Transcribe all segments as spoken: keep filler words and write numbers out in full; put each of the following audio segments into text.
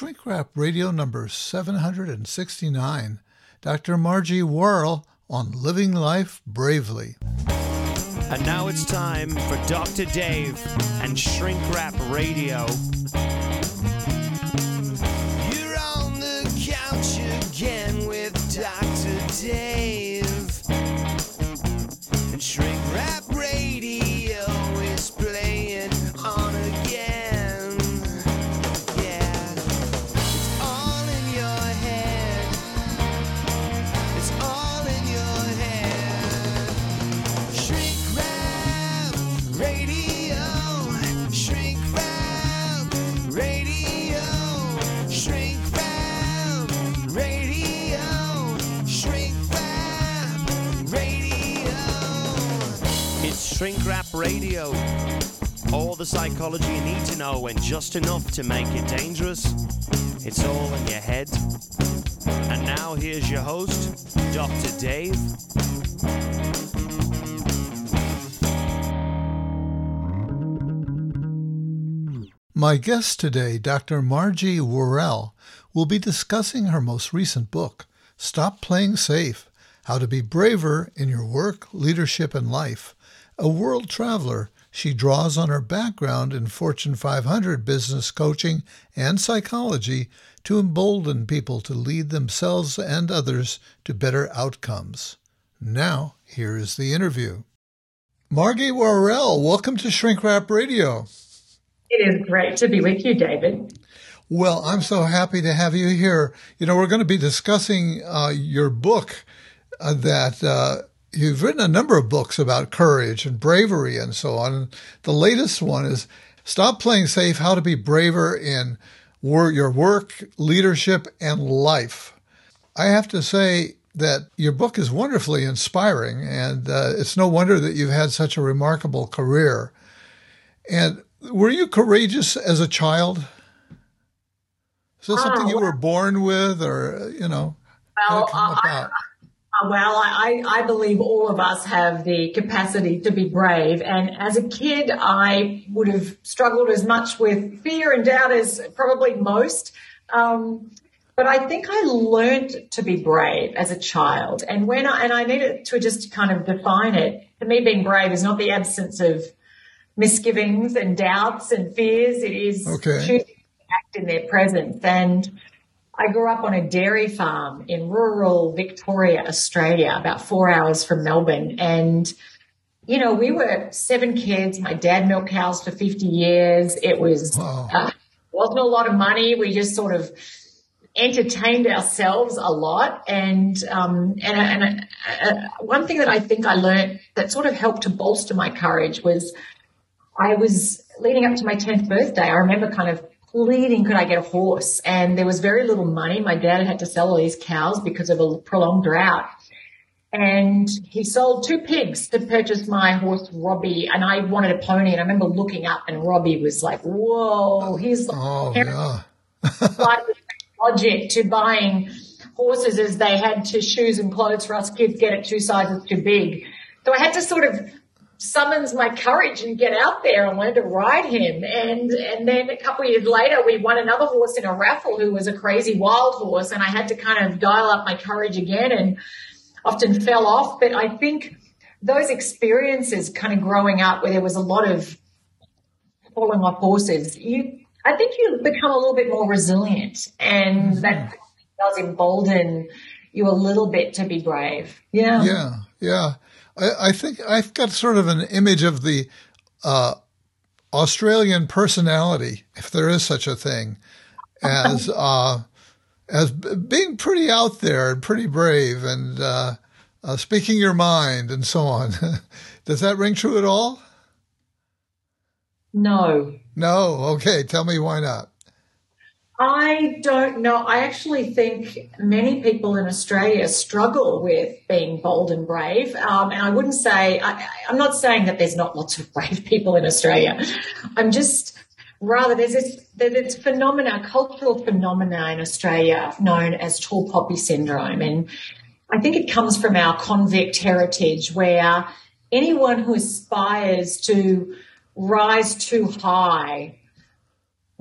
Shrink Wrap Radio number seven hundred sixty-nine. Doctor Margie Worrell on Living Life Bravely. And now it's time for Doctor Dave and Shrink Wrap Radio. You're on the couch again with Doctor Dave. And Shrink Wrap Radio is playing on again. Yeah. It's all in your head. It's all in your head. Shrink Wrap Radio. Shrink Wrap Radio. Shrink Wrap Radio. Shrink Wrap Radio. It's Shrink Wrap Radio. All the psychology you need to know and just enough to make it dangerous. It's all in your head. And now here's your host, Doctor Dave. My guest today, Doctor Margie Worrell, will be discussing her most recent book, Stop Playing Safe, How to Be Braver in Your Work, Leadership, and Life. A world traveler, she draws on her background in Fortune five hundred business coaching and psychology to embolden people to lead themselves and others to better outcomes. Now, here is the interview. Margie Worrell, welcome to Shrink Wrap Radio. It is great to be with you, David. Well, I'm so happy to have you here. You know, we're going to be discussing uh, your book uh, that uh, you've written a number of books about courage and bravery and so on. The latest one is Stop Playing Safe, How to Be Braver in wor- Your Work, Leadership, and Life. I have to say that your book is wonderfully inspiring, and uh, it's no wonder that you've had such a remarkable career. And were you courageous as a child? Is that something you were born with, or, you know, how did it come about? I, well, I, I believe all of us have the capacity to be brave. And as a kid, I would have struggled as much with fear and doubt as probably most. Um, but I think I learned to be brave as a child. And when I, and I needed to just kind of define it. To me, being brave is not the absence of misgivings and doubts and fears. It is okay. choosing to act in their presence. And I grew up on a dairy farm in rural Victoria, Australia, about four hours from Melbourne. And, you know, we were seven kids. My dad milked cows for fifty years. It was, wow. uh, wasn't a lot of money. We just sort of entertained ourselves a lot. And, um, and, and uh, one thing that I think I learned that sort of helped to bolster my courage was I was leading up to my tenth birthday. I remember kind of pleading, could I get a horse? And there was very little money. My dad had to sell all these cows because of a prolonged drought. And he sold two pigs to purchase my horse, Robbie, and I wanted a pony. And I remember looking up and Robbie was like, whoa, he's oh, yeah. logic to buying horses as they had to shoes and clothes for us kids get it two sizes too big. So I had to sort of summons my courage and get out there and learn to ride him. And and then a couple of years later, we won another horse in a raffle who was a crazy wild horse, and I had to kind of dial up my courage again and often fell off. But I think those experiences kind of growing up where there was a lot of falling off horses, you I think you become a little bit more resilient, and that does embolden you a little bit to be brave. Yeah. Yeah, yeah. I, I think I've got sort of an image of the uh, Australian personality, if there is such a thing, as uh, as being pretty out there and pretty brave and uh, uh, speaking your mind and so on. Does that ring true at all? No. No? Okay. Tell me why not. I don't know. I actually think many people in Australia struggle with being bold and brave. Um, and I wouldn't say, I, I'm not saying that there's not lots of brave people in Australia. I'm just, rather, there's this, there's this phenomena, cultural phenomena in Australia known as tall poppy syndrome. And I think it comes from our convict heritage, where anyone who aspires to rise too high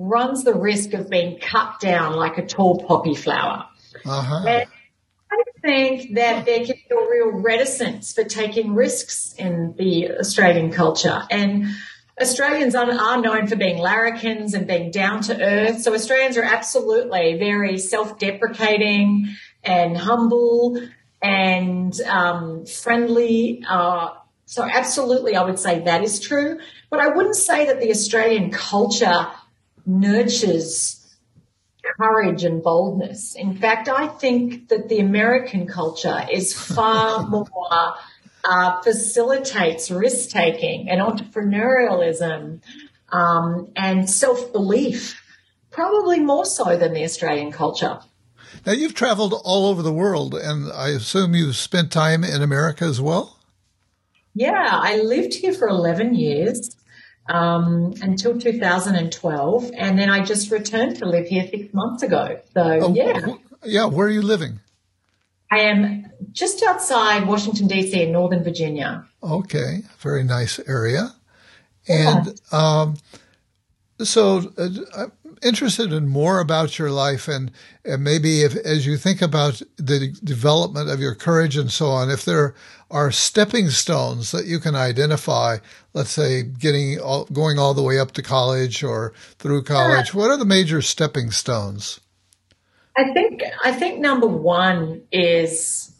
runs the risk of being cut down like a tall poppy flower. Uh-huh. And I think that there can be a real reticence for taking risks in the Australian culture. And Australians are, are known for being larrikins and being down to earth. So Australians are absolutely very self-deprecating and humble and um, friendly. Uh, so absolutely, I would say that is true. But I wouldn't say that the Australian culture nurtures courage and boldness. In fact, I think that the American culture is far more uh, facilitates risk-taking and entrepreneurialism um, and self-belief, probably more so than the Australian culture. Now, you've traveled all over the world, and I assume you've spent time in America as well? Yeah, I lived here for eleven years. Um, until two thousand twelve, and then I just returned to live here six months ago. So, oh, yeah. Yeah, where are you living? I am just outside Washington, D C in Northern Virginia. Okay, very nice area. And yeah. um, so uh, I'm interested in more about your life and, and maybe if, as you think about the development of your courage and so on, if there are stepping stones that you can identify, let's say getting all, going all the way up to college or through college, yeah. What are the major stepping stones? I think I think number one is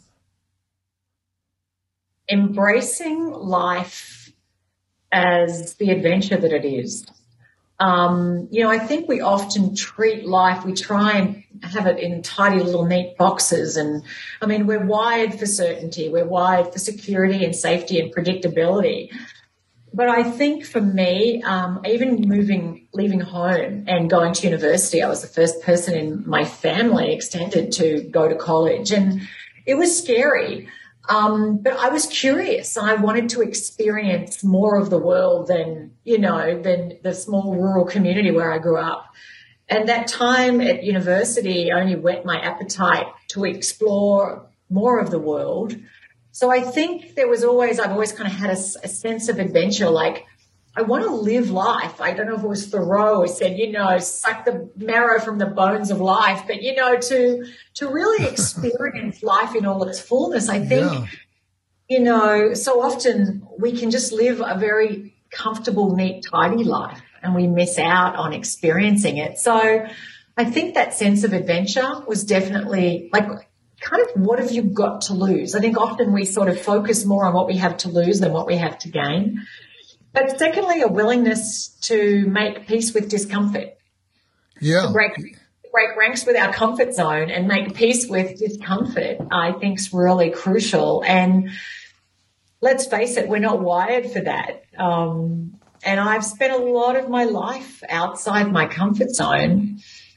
embracing life as the adventure that it is. Um, you know, I think we often treat life, we try and have it in tidy little neat boxes. And I mean, we're wired for certainty. We're wired for security and safety and predictability. But I think for me, um, even moving, leaving home and going to university, I was the first person in my family extended to go to college. And it was scary. Um, but I was curious. I wanted to experience more of the world than, you know, than the small rural community where I grew up. And that time at university only whet my appetite to explore more of the world. So I think there was always, I've always kind of had a, a sense of adventure, like I want to live life. I don't know if it was Thoreau who said, you know, suck the marrow from the bones of life, but, you know, to to really experience life in all its fullness. I think, yeah. you know, so often we can just live a very comfortable, neat, tidy life and we miss out on experiencing it. So I think that sense of adventure was definitely like kind of what have you got to lose? I think often we sort of focus more on what we have to lose than what we have to gain. But secondly, a willingness to make peace with discomfort. Yeah. To break, break ranks with our comfort zone and make peace with discomfort, I think is really crucial. And let's face it, we're not wired for that. Um, and I've spent a lot of my life outside my comfort zone.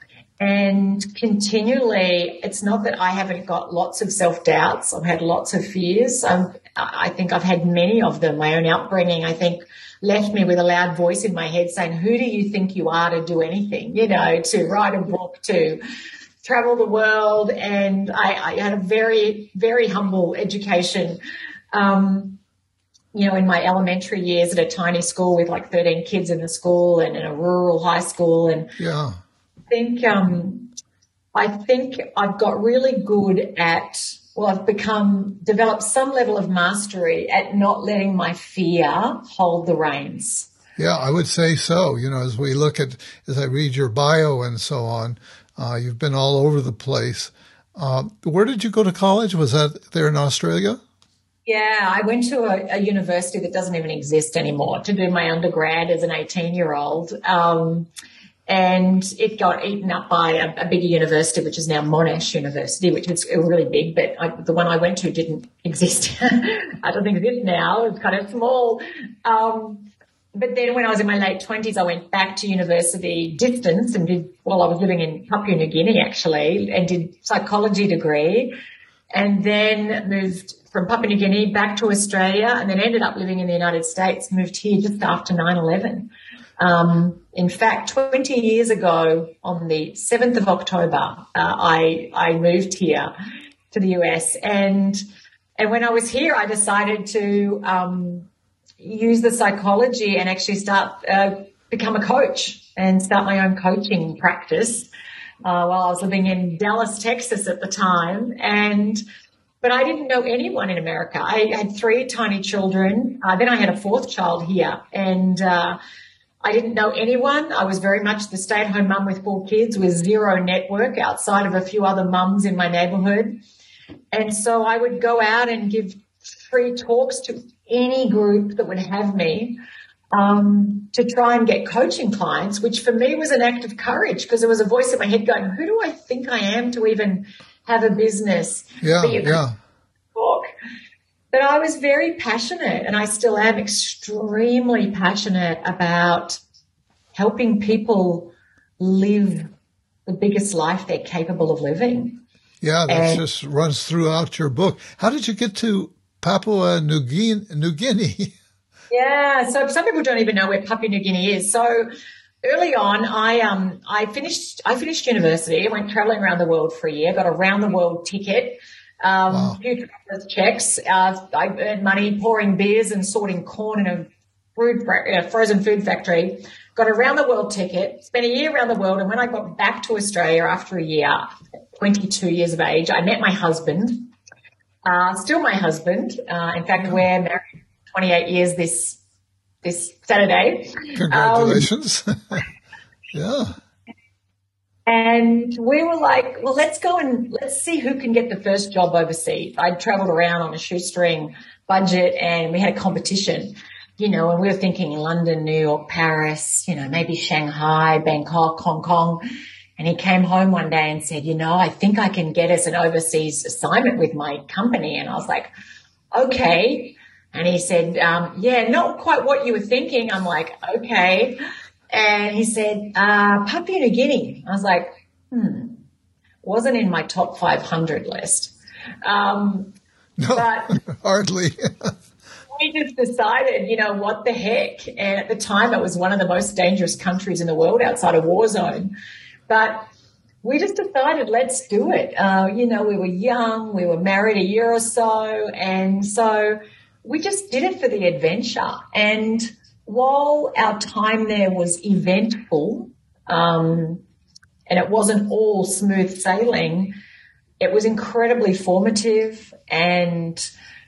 And continually, it's not that I haven't got lots of self-doubts. I've had lots of fears. Um, I think I've had many of them. My own upbringing, I think, left me with a loud voice in my head saying, who do you think you are to do anything, you know, to write a book, to travel the world. And I, I had a very, very humble education, um, you know, in my elementary years at a tiny school with like thirteen kids in the school and in a rural high school. And yeah. I think, um, I think I've got really good at, well, I've become, developed some level of mastery at not letting my fear hold the reins. Yeah, I would say so. You know, as we look at, as I read your bio and so on, uh, you've been all over the place. Uh, where did you go to college? Was that there in Australia? Yeah, I went to a, a university that doesn't even exist anymore to do my undergrad as an eighteen-year-old. Um, and it got eaten up by a, a bigger university, which is now Monash University, which is really big, but I, the one I went to didn't exist. I don't think it exists now. It's kind of small. Um, but then when I was in my late twenties, I went back to university distance and did, well, I was living in Papua New Guinea actually, and did psychology degree, and then moved from Papua New Guinea back to Australia, and then ended up living in the United States, moved here just after nine eleven. Um, in fact, twenty years ago, on the seventh of October, uh, I, I moved here to the U S. And, and when I was here, I decided to, um, use the psychology and actually start, uh, become a coach. and start my own coaching practice uh, while I was living in Dallas, Texas at the time. And but I didn't know anyone in America. I had three tiny children. Uh, then I had a fourth child here, and uh, I didn't know anyone. I was very much the stay-at-home mum with four kids with zero network outside of a few other mums in my neighborhood. And so I would go out and give free talks to any group that would have me um, to try and get coaching clients, which for me was an act of courage because there was a voice in my head going, who do I think I am to even have a business? Yeah, be a yeah. talk? But I was very passionate, and I still am extremely passionate about helping people live the biggest life they're capable of living. Yeah, that And- just runs throughout your book. How did you get to Papua New Guinea? New Guinea? Yeah, so some people don't even know where Papua New Guinea is. So early on, I um I finished I finished university. I went traveling around the world for a year. Got a round the world ticket. Um, Wow. few travelers checks. Uh, I earned money pouring beers and sorting corn in a food fra- uh, frozen food factory. Got a round the world ticket. Spent a year around the world, and when I got back to Australia after a year, twenty-two years of age, I met my husband. Uh, still my husband. Uh, in fact, we're married twenty-eight years this this Saturday. Congratulations. Yeah. And we were like, well, let's go and let's see who can get the first job overseas. I'd traveled around on a shoestring budget and we had a competition, you know, and we were thinking London, New York, Paris, you know, maybe Shanghai, Bangkok, Hong Kong. And he came home one day and said, you know, I think I can get us an overseas assignment with my company. And I was like, okay. And he said, um, yeah, not quite what you were thinking. I'm like, okay. And he said, uh, Papua New Guinea. I was like, hmm, wasn't in my top five hundred list. Um, No, but hardly. we just decided, you know, what the heck. And at the time, it was one of the most dangerous countries in the world outside a war zone. But we just decided, let's do it. Uh, you know, we were young, we were married a year or so. And so we just did it for the adventure. And while our time there was eventful, um, and it wasn't all smooth sailing, it was incredibly formative and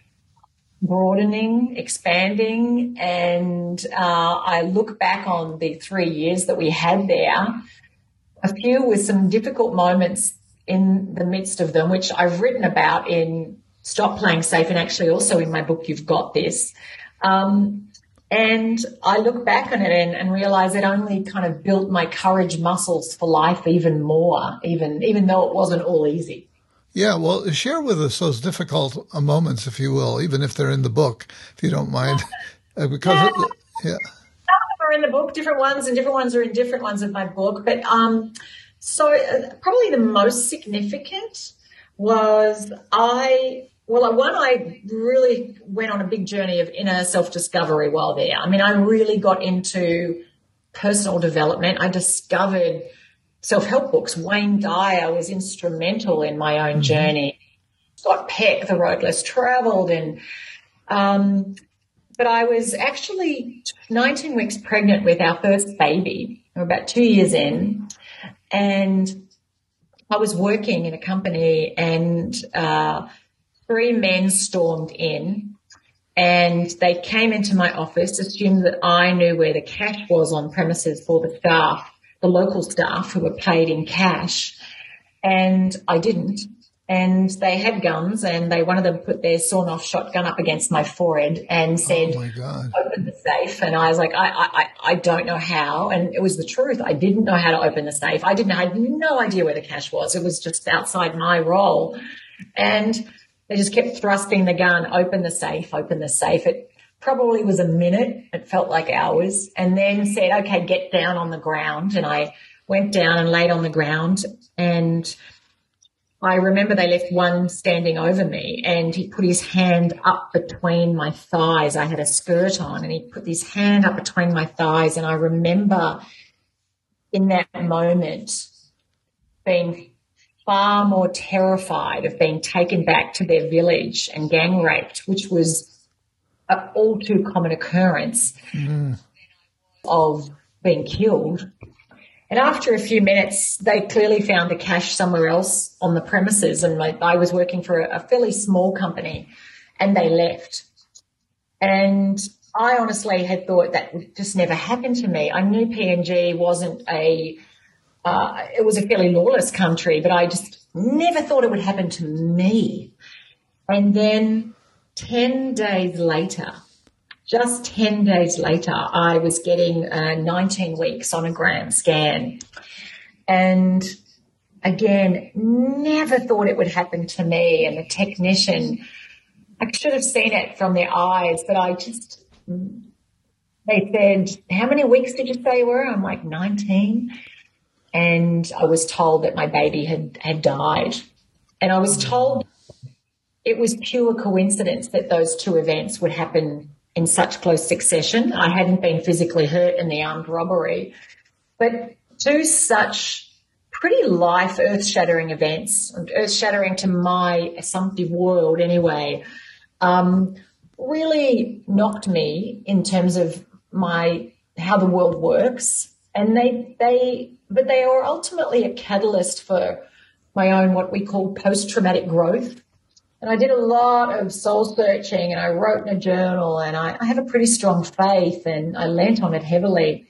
broadening, expanding. And uh, I look back on the three years that we had there, a few with some difficult moments in the midst of them, which I've written about in Stop Playing Safe, and actually also in my book, You've Got This. Um, and I look back on it and, and realize it only kind of built my courage muscles for life even more, even even though it wasn't all easy. Yeah, well, share with us those difficult uh, moments, if you will, even if they're in the book, if you don't mind. Uh, because, Yeah. it, yeah. Some of them are in the book, different ones, and different ones are in different ones of my book. But um, so uh, probably the most significant was I, well, one, I really went on a big journey of inner self-discovery while there. I mean, I really got into personal development. I discovered self-help books. Wayne Dyer was instrumental in my own journey. Scott Peck, The Road Less Traveled, and um, but I was actually nineteen weeks pregnant with our first baby. We were about two years in, and I was working in a company, and uh, three men stormed in, and they came into my office, assumed that I knew where the cash was on premises for the staff, the local staff who were paid in cash, and I didn't. And they had guns, and they one of them put their sawn-off shotgun up against my forehead and said, Oh, my God. open the safe. And I was like, I, I, I don't know how. And it was the truth. I didn't know how to open the safe. I didn't, I had no idea where the cash was. It was just outside my role. And they just kept thrusting the gun, open the safe, open the safe. It probably was a minute. It felt like hours. And then said, okay, get down on the ground. And I went down and laid on the ground, and I remember they left one standing over me, and he put his hand up between my thighs. I had a skirt on, and he put his hand up between my thighs. And I remember in that moment being far more terrified of being taken back to their village and gang raped, which was an all too common occurrence, mm. of being killed. And after a few minutes, they clearly found the cash somewhere else on the premises. And I, I was working for a, a fairly small company, and they left. And I honestly had thought that would just never happen to me. I knew P N G wasn't a, uh, it was a fairly lawless country, but I just never thought it would happen to me. And then ten days later, just ten days later, I was getting uh, nineteen weeks sonogram scan. And again, never thought it would happen to me. And the technician, I should have seen it from their eyes, but I just, they said, how many weeks did you say you were? I'm like, nineteen. And I was told that my baby had, had died. And I was told it was pure coincidence that those two events would happen in such close succession. I hadn't been physically hurt in the armed robbery, but two such pretty life earth-shattering events, earth-shattering to my assumptive world anyway, um, really knocked me in terms of my how the world works. And they, they, but they were ultimately a catalyst for my own what we call post-traumatic growth. And I did a lot of soul searching, and I wrote in a journal, and I, I have a pretty strong faith, and I lent on it heavily.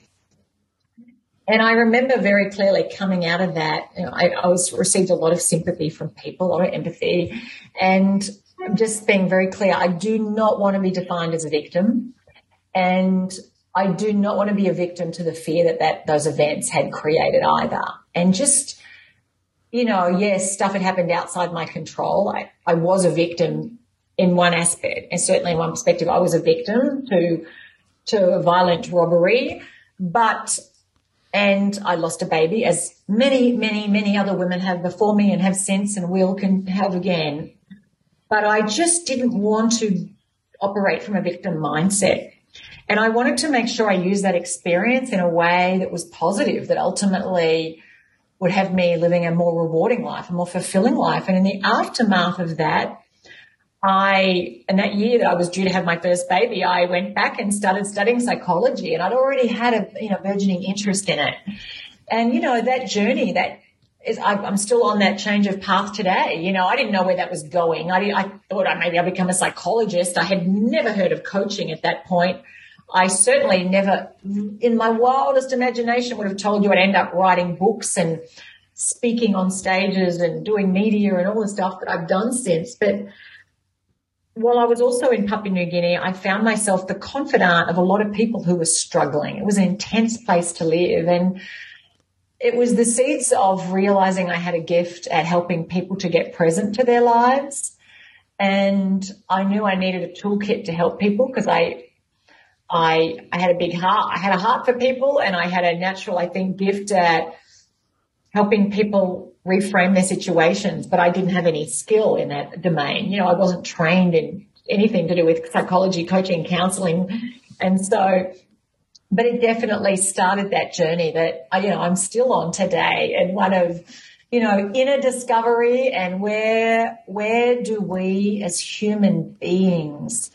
And I remember very clearly coming out of that, you know, I, I was received a lot of sympathy from people, a lot of empathy, and just being very clear, I do not want to be defined as a victim, and I do not want to be a victim to the fear that, that those events had created either. And just, you know, yes, stuff had happened outside my control. I, I was a victim in one aspect, and certainly in one perspective, I was a victim to, to a violent robbery, but, and I lost a baby, as many, many, many other women have before me and have since and will can have again. But I just didn't want to operate from a victim mindset. And I wanted to make sure I used that experience in a way that was positive, that ultimately would have me living a more rewarding life, a more fulfilling life. And in the aftermath of that, I, in that year that I was due to have my first baby, I went back and started studying psychology, and I'd already had a, you know, burgeoning interest in it. And, you know, that journey, that is, I, I'm still on that change of path today. You know, I didn't know where that was going. I, I thought I, maybe I'd become a psychologist. I had never heard of coaching at that point. I certainly never, in my wildest imagination, would have told you I'd end up writing books and speaking on stages and doing media and all the stuff that I've done since. But while I was also in Papua New Guinea, I found myself the confidant of a lot of people who were struggling. It was an intense place to live. And it was the seeds of realizing I had a gift at helping people to get present to their lives. And I knew I needed a toolkit to help people, because I, I, I had a big heart. I had a heart for people, and I had a natural, I think, gift at helping people reframe their situations, but I didn't have any skill in that domain. You know, I wasn't trained in anything to do with psychology, coaching, counseling. And so, but it definitely started that journey that, you know, I'm still on today, and one of, you know, inner discovery, and where, where do we as human beings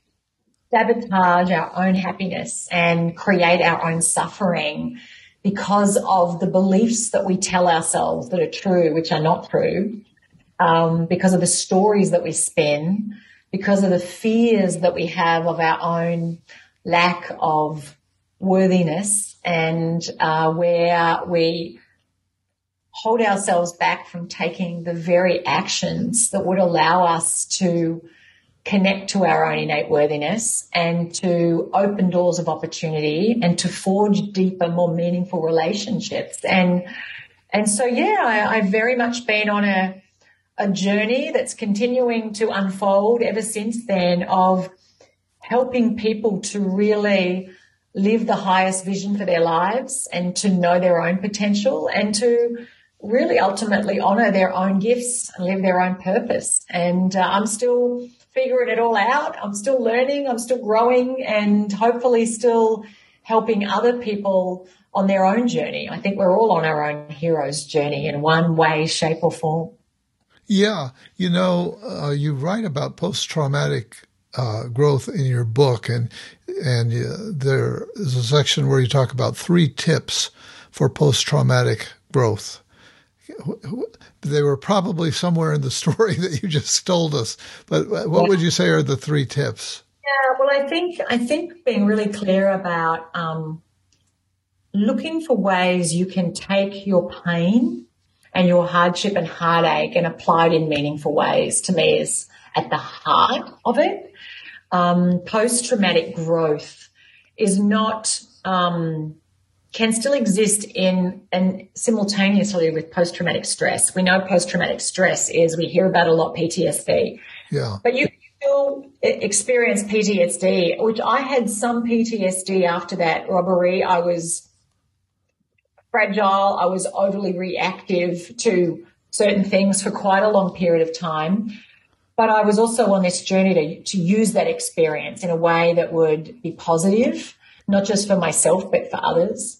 sabotage our own happiness and create our own suffering because of the beliefs that we tell ourselves that are true, which are not true, um, because of the stories that we spin, because of the fears that we have of our own lack of worthiness, and uh, where we hold ourselves back from taking the very actions that would allow us to connect to our own innate worthiness and to open doors of opportunity and to forge deeper, more meaningful relationships. And and so, yeah, I, I've very much been on a, a journey that's continuing to unfold ever since then, of helping people to really live the highest vision for their lives and to know their own potential and to really ultimately honor their own gifts and live their own purpose. And uh, I'm still figuring it all out. I'm still learning. I'm still growing, and hopefully still helping other people on their own journey. I think we're all on our own hero's journey in one way, shape, or form. Yeah. You know, uh, you write about post-traumatic uh, growth in your book, and and uh, there is a section where you talk about three tips for post-traumatic growth? They were probably somewhere in the story that you just told us, but what yeah. would you say are the three tips? Yeah, well, I think I think being really clear about um, looking for ways you can take your pain and your hardship and heartache and apply it in meaningful ways, to me, is at the heart of it. Um, post-traumatic growth is not, um, can still exist in and simultaneously with post-traumatic stress. We know post-traumatic stress is, we hear about a lot, P T S D. Yeah. But you still experience P T S D, which I had some P T S D after that robbery. I was fragile. I was overly reactive to certain things for quite a long period of time. But I was also on this journey to, to use that experience in a way that would be positive, not just for myself, but for others.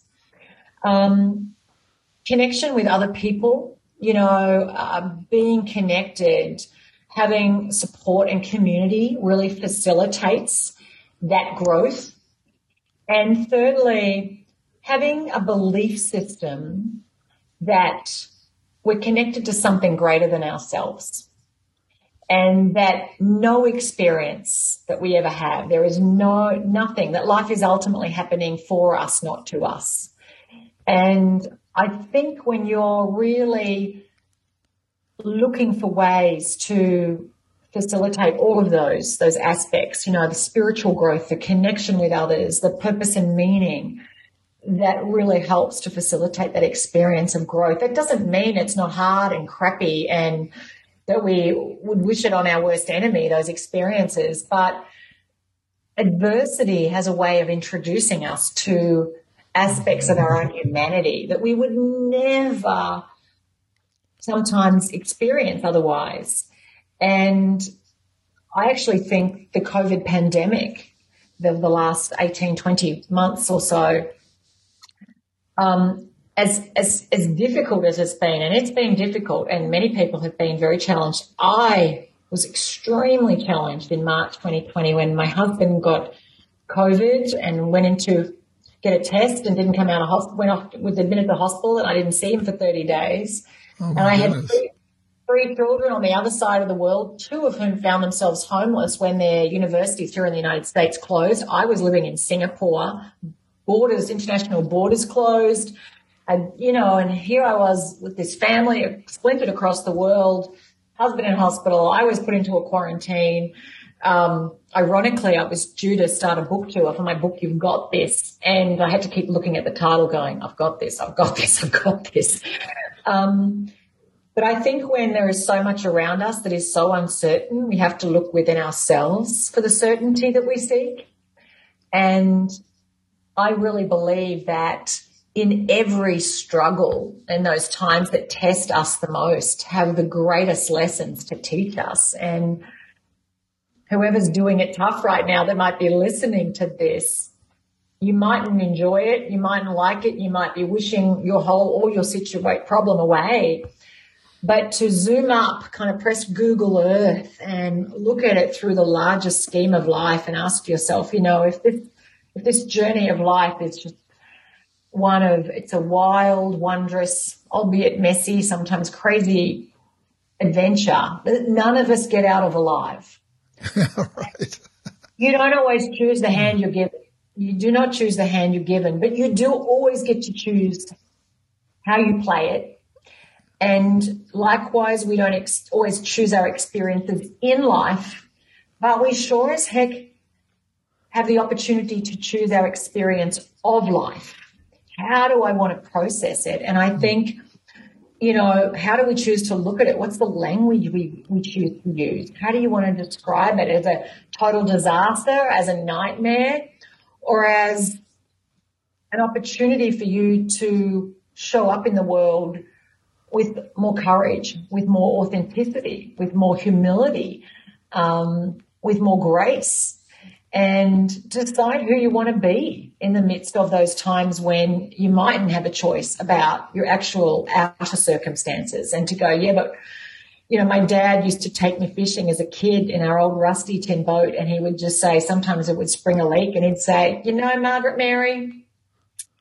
Um, connection with other people, you know, uh, being connected, having support and community really facilitates that growth. And thirdly, having a belief system that we're connected to something greater than ourselves, and that no experience that we ever have, there is no nothing, that life is ultimately happening for us, not to us. And I think when you're really looking for ways to facilitate all of those, those aspects, you know, the spiritual growth, the connection with others, the purpose and meaning, that really helps to facilitate that experience of growth. That doesn't mean it's not hard and crappy and that we would wish it on our worst enemy, those experiences. But adversity has a way of introducing us to aspects of our own humanity that we would never sometimes experience otherwise. And I actually think the COVID pandemic, the, the last eighteen, twenty months or so, um, as, as, as difficult as it's been, and it's been difficult, and many people have been very challenged. I was extremely challenged in March twenty twenty when my husband got COVID and went into get a test and didn't come out of hospital, went off, was admitted to the hospital, and I didn't see him for thirty days. Oh, and I goodness. had three, three children on the other side of the world, two of whom found themselves homeless when their universities here in the United States closed. I was living in Singapore, borders, international borders closed. And, you know, and here I was with this family splintered across the world, husband in hospital. I was put into a quarantine. Um, ironically, I was due to start a book tour for my book, You've Got This. And I had to keep looking at the title going, I've got this, I've got this, I've got this. Um, but I think when there is so much around us that is so uncertain, we have to look within ourselves for the certainty that we seek. And I really believe that in every struggle and those times that test us the most have the greatest lessons to teach us. And whoever's doing it tough right now that might be listening to this, you mightn't enjoy it, you mightn't like it, you might be wishing your whole or your situation problem away. But to zoom up, kind of press Google Earth and look at it through the larger scheme of life and ask yourself, you know, if this if this journey of life is just one of, it's a wild, wondrous, albeit messy, sometimes crazy adventure that none of us get out of alive. Right. You don't always choose the hand you're given. You do not choose the hand you're given, but you do always get to choose how you play it. And likewise, we don't ex- always choose our experiences in life, but we sure as heck have the opportunity to choose our experience of life. How do I want to process it? And I think, you know, how do we choose to look at it? What's the language we, we choose to use? How do you want to describe it? As a total disaster, as a nightmare, or as an opportunity for you to show up in the world with more courage, with more authenticity, with more humility, um, with more grace, and decide who you want to be in the midst of those times when you mightn't have a choice about your actual outer circumstances, and to go, yeah, but, you know, my dad used to take me fishing as a kid in our old rusty tin boat, and he would just say, sometimes it would spring a leak, and he'd say, you know, Margaret Mary,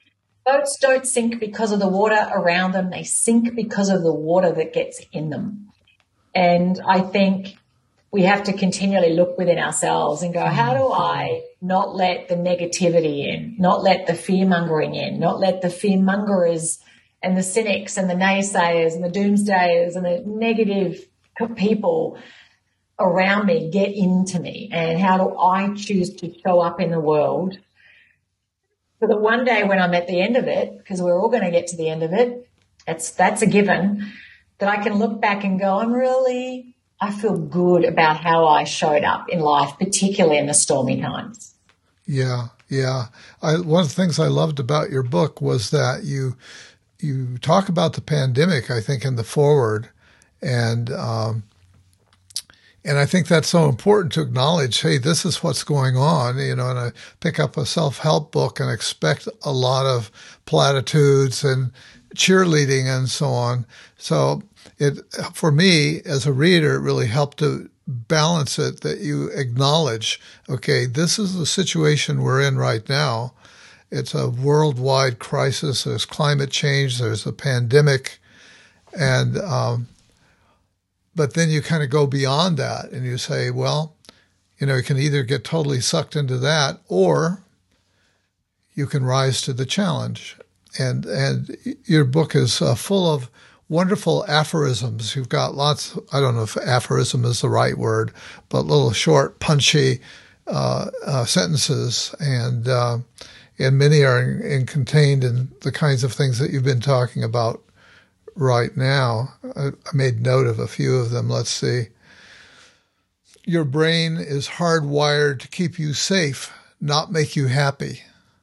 Boats don't sink because of the water around them. They sink because of the water that gets in them. And I think we have to continually look within ourselves and go, how do I not let the negativity in, not let the fear-mongering in, not let the fear-mongerers and the cynics and the naysayers and the doomsdayers and the negative people around me get into me? And how do I choose to show up in the world so that one day when I'm at the end of it, because we're all going to get to the end of it, that's that's a given, that I can look back and go, I'm really, I feel good about how I showed up in life, particularly in the stormy times. Yeah, yeah. I, one of the things I loved about your book was that you you talk about the pandemic, I think, in the foreword, and um, and I think that's so important to acknowledge, hey, this is what's going on, you know, and I pick up a self-help book and expect a lot of platitudes and cheerleading and so on. So it, for me as a reader, it really helped to balance it, that you acknowledge, okay, this is the situation we're in right now. It's a worldwide crisis. There's climate change. There's a pandemic. And, um, but then you kind of go beyond that and you say, well, you know, you can either get totally sucked into that or you can rise to the challenge. And, and your book is uh, full of wonderful aphorisms. You've got lots, I don't know if aphorism is the right word, but little short, punchy uh, uh, sentences. And, uh, and many are in, in contained in the kinds of things that you've been talking about right now. I, I made note of a few of them. Let's see. Your brain is hardwired to keep you safe, not make you happy.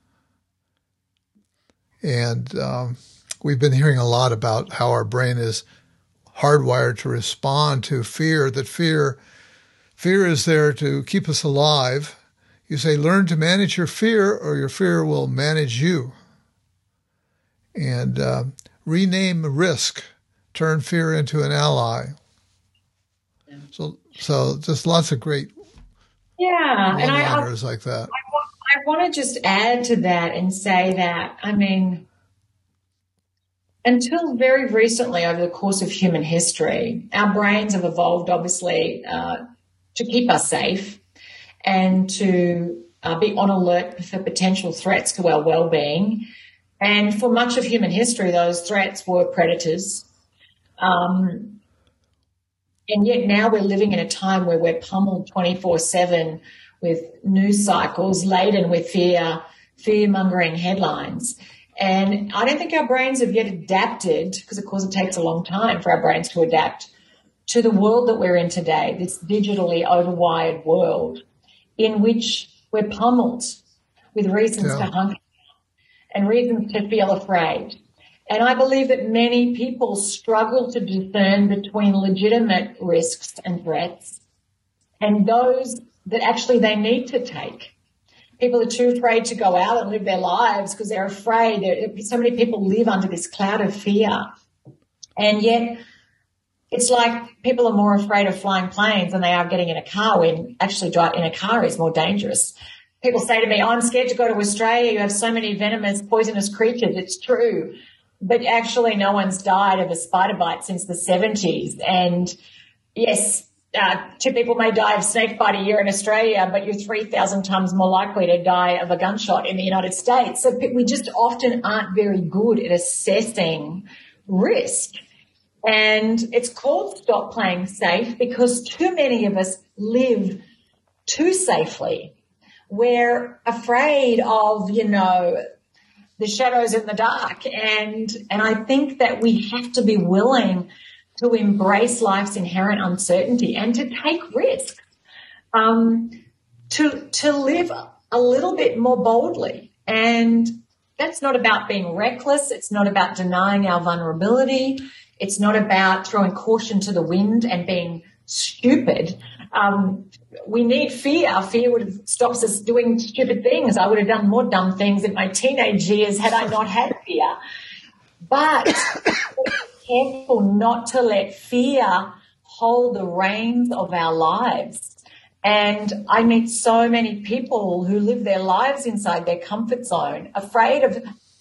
And um, we've been hearing a lot about how our brain is hardwired to respond to fear, that fear, fear is there to keep us alive. You say, learn to manage your fear or your fear will manage you. And uh, rename risk, turn fear into an ally. Yeah. So so just lots of great yeah, and I, I, like that. I, I want to just add to that and say that, I mean, until very recently over the course of human history, our brains have evolved, obviously, uh, to keep us safe and to uh, be on alert for potential threats to our well-being. And for much of human history, those threats were predators. Um, and yet now we're living in a time where we're pummeled twenty-four seven with news cycles laden with fear, fear-mongering headlines. And I don't think our brains have yet adapted, because of course it takes a long time for our brains to adapt to the world that we're in today, this digitally overwired world in which we're pummeled with reasons yeah. to hunker and reasons to feel afraid. And I believe that many people struggle to discern between legitimate risks and threats and those that actually they need to take. People are too afraid to go out and live their lives because they're afraid. So many people live under this cloud of fear. And yet it's like people are more afraid of flying planes than they are getting in a car, when actually driving in a car is more dangerous. People say to me, oh, I'm scared to go to Australia. You have so many venomous, poisonous creatures. It's true. But actually no one's died of a spider bite since the seventies. And yes, uh, two people may die of snake bite a year in Australia, but you're three thousand times more likely to die of a gunshot in the United States. So we just often aren't very good at assessing risk. And it's called Stop Playing Safe because too many of us live too safely. We're afraid of, you know, the shadows in the dark. And, and I think that we have to be willing to embrace life's inherent uncertainty and to take risks, um, to, to live a little bit more boldly. And that's not about being reckless. It's not about denying our vulnerability. It's not about throwing caution to the wind and being stupid. Um, we need fear. Fear would have stopped us doing stupid things. I would have done more dumb things in my teenage years had I not had fear. But be careful not to let fear hold the reins of our lives. And I meet so many people who live their lives inside their comfort zone, afraid of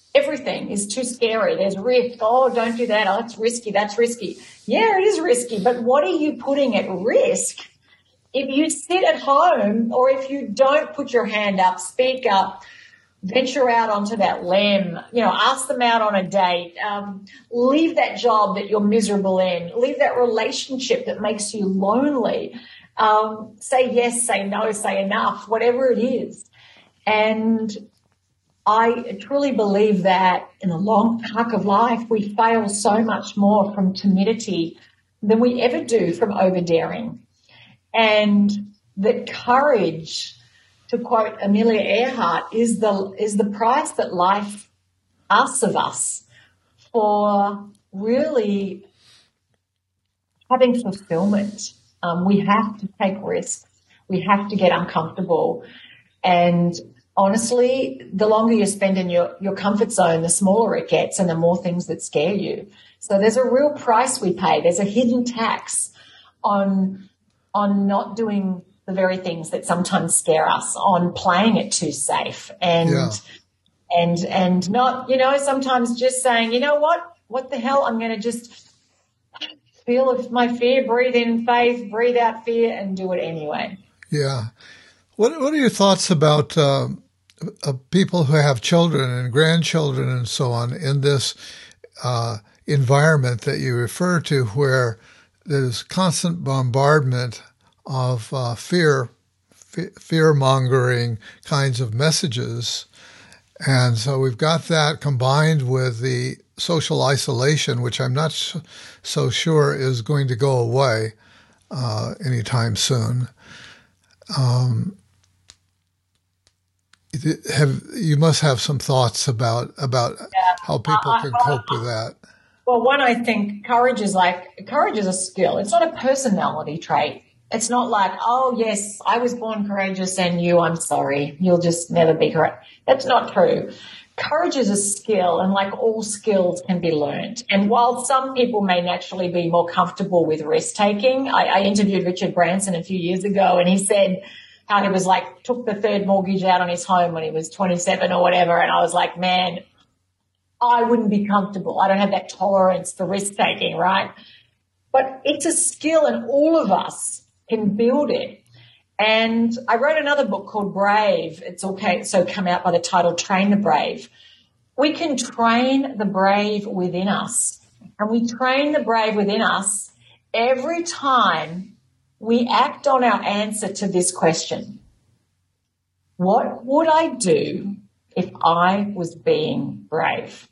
Everything is too scary. There's risk. Oh, don't do that. Oh, it's risky. That's risky. Yeah, it is risky. But what are you putting at risk? If you sit at home or if you don't put your hand up, speak up, venture out onto that limb, you know, ask them out on a date, um, leave that job that you're miserable in, leave that relationship that makes you lonely, um, say yes, say no, say enough, whatever it is. And I truly believe that in the long arc of life, we fail so much more from timidity than we ever do from overdaring. And that courage, to quote Amelia Earhart, is the is the price that life asks of us for really having fulfillment. Um, we have to take risks. We have to get uncomfortable. And honestly, the longer you spend in your, your comfort zone, the smaller it gets and the more things that scare you. So there's a real price we pay. There's a hidden tax on on not doing the very things that sometimes scare us, on playing it too safe and yeah. and and not, you know, sometimes just saying, you know what, what the hell, I'm going to just feel my fear, breathe in faith, breathe out fear, and do it anyway. Yeah. What What are your thoughts about uh, uh, people who have children and grandchildren and so on in this uh, environment that you refer to, where there's constant bombardment of uh, fear, f- fear-mongering kinds of messages. And so we've got that combined with the social isolation, which I'm not sh- so sure is going to go away uh, anytime soon. Um, have you must have some thoughts about about yeah. how people uh, can uh, cope with that. Well, one, I think courage is like, courage is a skill. It's not a personality trait. It's not like, oh, yes, I was born courageous and you, I'm sorry, you'll just never be correct. That's not true. Courage is a skill, and like all skills can be learned. And while some people may naturally be more comfortable with risk-taking, I, I interviewed Richard Branson a few years ago, and he said how he was like, took the third mortgage out on his home when he was twenty-seven or whatever. And I was like, man, I wouldn't be comfortable. I don't have that tolerance for risk-taking, right? But it's a skill, and all of us can build it. And I wrote another book called Brave. It's okay, so come out by the title Train the Brave. We can train the brave within us. And we train the brave within us every time we act on our answer to this question. What would I do if I was being brave?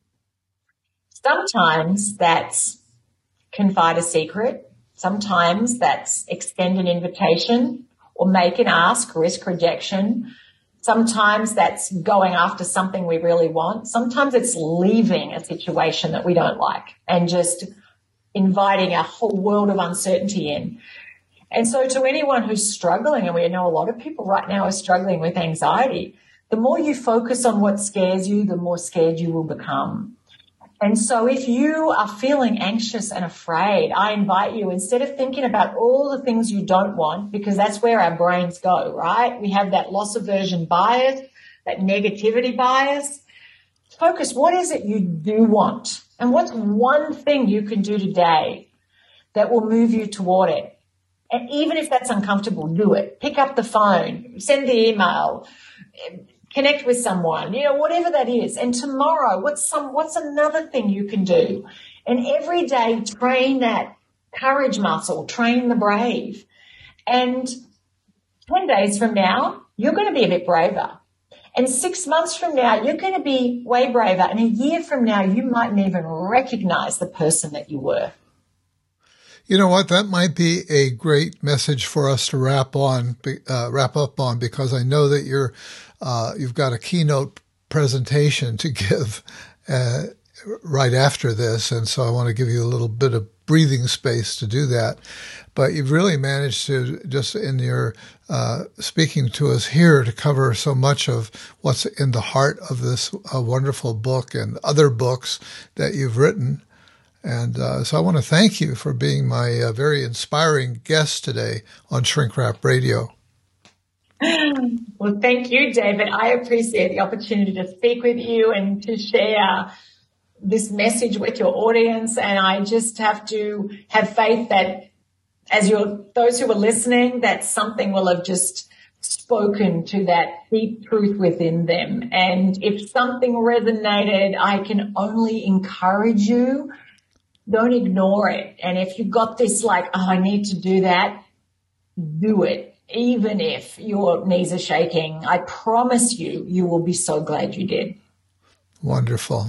Sometimes that's confide a secret. Sometimes that's extend an invitation or make an ask, risk rejection. Sometimes that's going after something we really want. Sometimes it's leaving a situation that we don't like and just inviting a whole world of uncertainty in. And so to anyone who's struggling, and we know a lot of people right now are struggling with anxiety, the more you focus on what scares you, the more scared you will become. And so if you are feeling anxious and afraid, I invite you, instead of thinking about all the things you don't want, because that's where our brains go, right? We have that loss aversion bias, that negativity bias. Focus, what is it you do want? And what's one thing you can do today that will move you toward it? And even if that's uncomfortable, do it. Pick up the phone, send the email, connect with someone, you know, whatever that is. And tomorrow, what's some, what's another thing you can do? And every day, train that courage muscle, train the brave. And ten days from now, you're going to be a bit braver. And six months from now, you're going to be way braver. And a year from now, you mightn't even recognize the person that you were. You know what? That might be a great message for us to wrap on, uh, wrap up on, because I know that you're, uh, you've got a keynote presentation to give uh, right after this, and so I want to give you a little bit of breathing space to do that. But you've really managed to, just in your uh, speaking to us here, to cover so much of what's in the heart of this uh, wonderful book and other books that you've written. And uh, so I want to thank you for being my uh, very inspiring guest today on Shrink Rap Radio. Well, thank you, David. I appreciate the opportunity to speak with you and to share this message with your audience. And I just have to have faith that as you're, those who are listening, that something will have just spoken to that deep truth within them. And if something resonated, I can only encourage you, don't ignore it. And if you got this like, oh, I need to do that, do it. Even if your knees are shaking, I promise you, you will be so glad you did. Wonderful.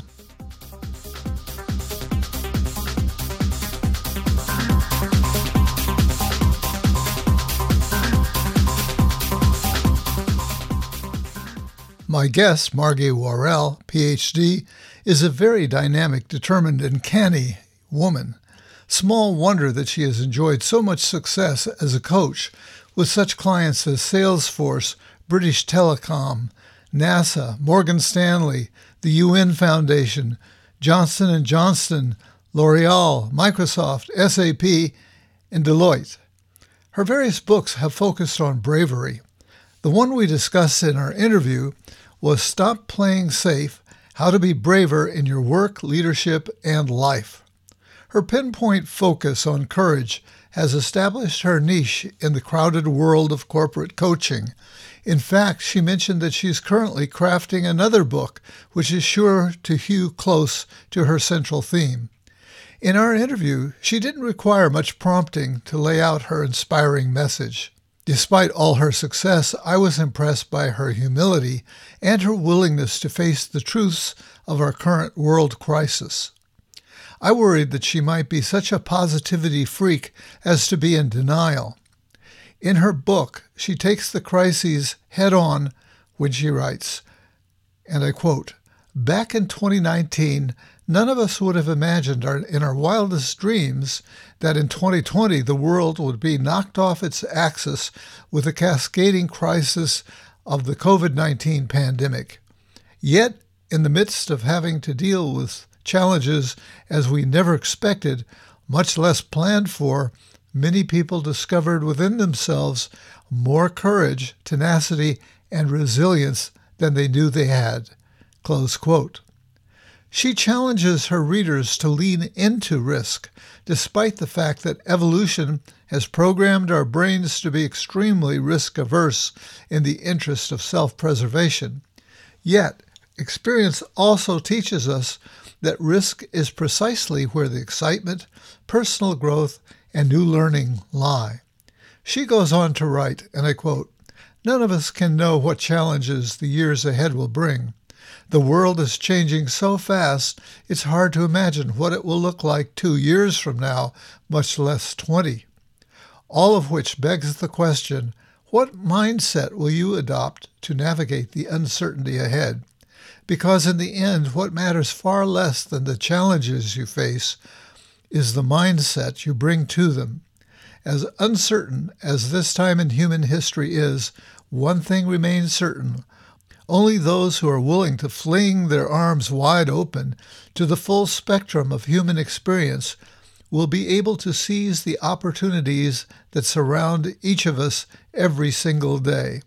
My guest, Margie Worrell, P H D, is a very dynamic, determined, and canny woman. Small wonder that she has enjoyed so much success as a coach with such clients as Salesforce, British Telecom, NASA, Morgan Stanley, the U N Foundation, Johnson and Johnson, L'Oreal, Microsoft, S A P, and Deloitte. Her various books have focused on bravery. The one we discussed in our interview was Stop Playing Safe, How to Be Braver in Your Work, Leadership, and Life. Her pinpoint focus on courage has established her niche in the crowded world of corporate coaching. In fact, she mentioned that she's currently crafting another book, which is sure to hew close to her central theme. In our interview, she didn't require much prompting to lay out her inspiring message. Despite all her success, I was impressed by her humility and her willingness to face the truths of our current world crisis. I worried that she might be such a positivity freak as to be in denial. In her book, she takes the crises head on when she writes, and I quote, "Back in twenty nineteen, none of us would have imagined our, in our wildest dreams that in twenty twenty the world would be knocked off its axis with the cascading crisis of the covid nineteen pandemic. Yet, in the midst of having to deal with challenges as we never expected, much less planned for, many people discovered within themselves more courage, tenacity, and resilience than they knew they had." Close quote. She challenges her readers to lean into risk, despite the fact that evolution has programmed our brains to be extremely risk-averse in the interest of self-preservation. Yet, experience also teaches us that risk is precisely where the excitement, personal growth, and new learning lie. She goes on to write, and I quote, "None of us can know what challenges the years ahead will bring. The world is changing so fast, it's hard to imagine what it will look like two years from now, much less twenty. All of which begs the question, what mindset will you adopt to navigate the uncertainty ahead? Because in the end, what matters far less than the challenges you face is the mindset you bring to them. As uncertain as this time in human history is, one thing remains certain. Only those who are willing to fling their arms wide open to the full spectrum of human experience will be able to seize the opportunities that surround each of us every single day.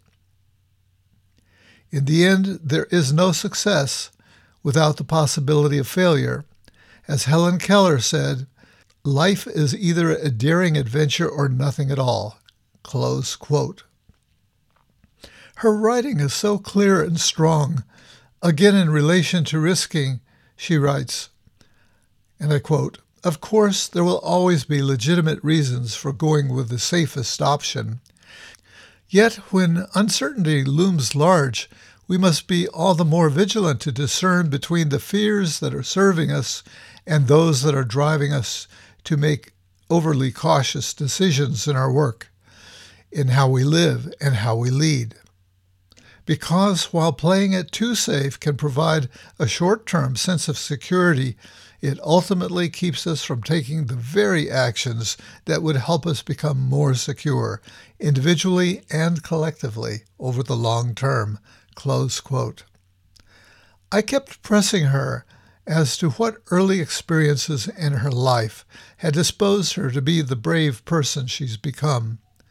In the end, there is no success without the possibility of failure. As Helen Keller said, life is either a daring adventure or nothing at all." Close quote. Her writing is so clear and strong. Again, in relation to risking, she writes, and I quote, "Of course, there will always be legitimate reasons for going with the safest option. Yet, when uncertainty looms large, we must be all the more vigilant to discern between the fears that are serving us and those that are driving us to make overly cautious decisions in our work, in how we live and how we lead. Because while playing it too safe can provide a short-term sense of security, it ultimately keeps us from taking the very actions that would help us become more secure, individually and collectively, over the long term." Close quote. I kept pressing her as to what early experiences in her life had disposed her to be the brave person she's become.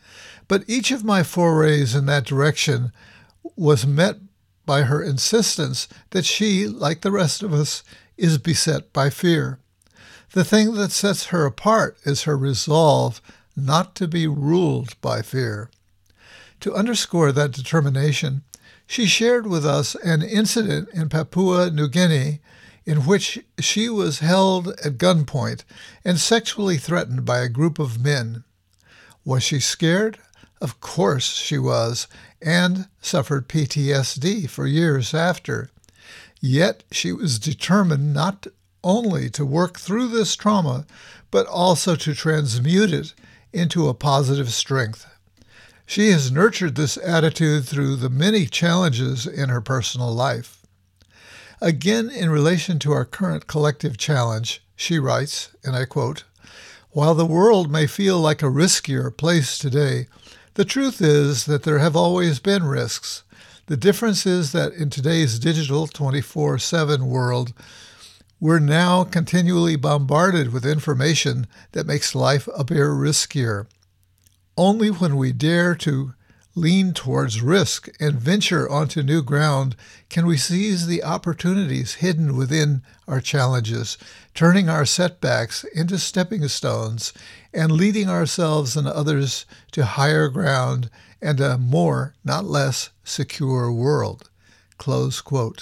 But each of my forays in that direction was met by her insistence that she, like the rest of us, is beset by fear. The thing that sets her apart is her resolve not to be ruled by fear. To underscore that determination, she shared with us an incident in Papua New Guinea in which she was held at gunpoint and sexually threatened by a group of men. Was she scared? Of course she was, and suffered P T S D for years after. Yet she was determined not only to work through this trauma, but also to transmute it into a positive strength. She has nurtured this attitude through the many challenges in her personal life. Again, in relation to our current collective challenge, she writes, and I quote, "While the world may feel like a riskier place today, the truth is that there have always been risks. The difference is that in today's digital twenty-four seven world, we're now continually bombarded with information that makes life appear riskier. Only when we dare to lean towards risk and venture onto new ground can we seize the opportunities hidden within our challenges, turning our setbacks into stepping stones and leading ourselves and others to higher ground and a more, not less, secure world." Close quote.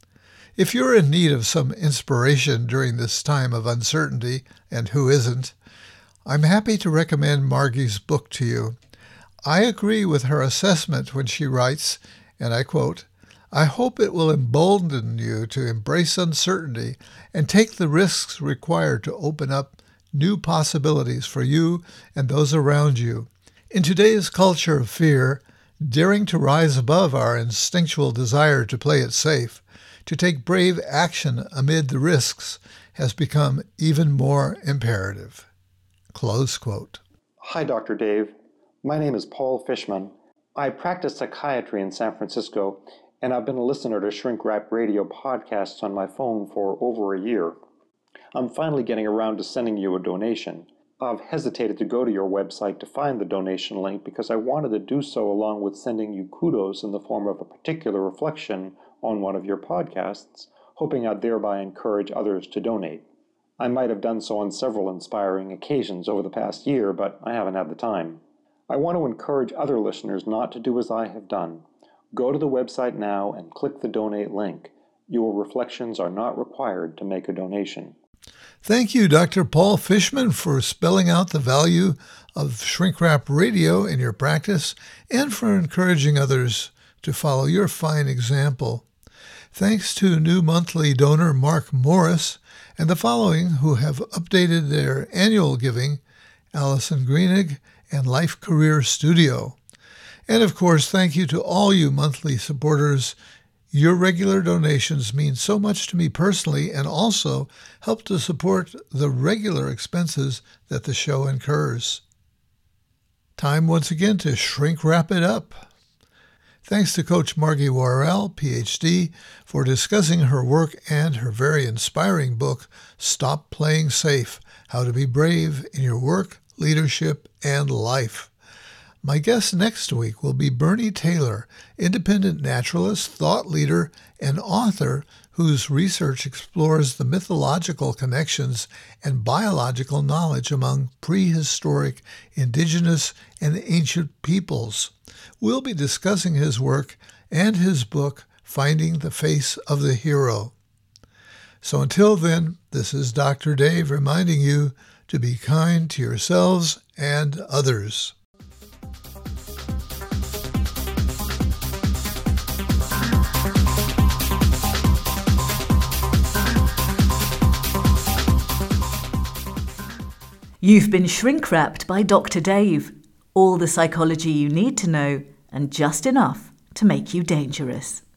If you're in need of some inspiration during this time of uncertainty, and who isn't, I'm happy to recommend Margie's book to you. I agree with her assessment when she writes, and I quote, "I hope it will embolden you to embrace uncertainty and take the risks required to open up new possibilities for you and those around you. In today's culture of fear, daring to rise above our instinctual desire to play it safe, to take brave action amid the risks, has become even more imperative." Close quote. Hi, Doctor Dave. My name is Paul Fishman. I practice psychiatry in San Francisco, and I've been a listener to Shrink Rap Radio podcasts on my phone for over a year. I'm finally getting around to sending you a donation. I've hesitated to go to your website to find the donation link because I wanted to do so along with sending you kudos in the form of a particular reflection on one of your podcasts, hoping I'd thereby encourage others to donate. I might have done so on several inspiring occasions over the past year, but I haven't had the time. I want to encourage other listeners not to do as I have done. Go to the website now and click the donate link. Your reflections are not required to make a donation. Thank you, Doctor Paul Fishman, for spelling out the value of Shrink Rap Radio in your practice and for encouraging others to follow your fine example. Thanks to new monthly donor Mark Morris and the following who have updated their annual giving, Allison Greenig and Life Career Studio. And of course, thank you to all you monthly supporters. Your regular donations mean so much to me personally and also help to support the regular expenses that the show incurs. Time once again to shrink wrap it up. Thanks to Coach Margie Worrell, P H D, for discussing her work and her very inspiring book, Stop Playing Safe, How to Be Brave in Your Work, Leadership, and Life. My guest next week will be Bernie Taylor, independent naturalist, thought leader, and author whose research explores the mythological connections and biological knowledge among prehistoric, indigenous, and ancient peoples. We'll be discussing his work and his book, Finding the Face of the Hero. So until then, this is Doctor Dave reminding you to be kind to yourselves and others. You've been shrink-wrapped by Doctor Dave. All the psychology you need to know and just enough to make you dangerous.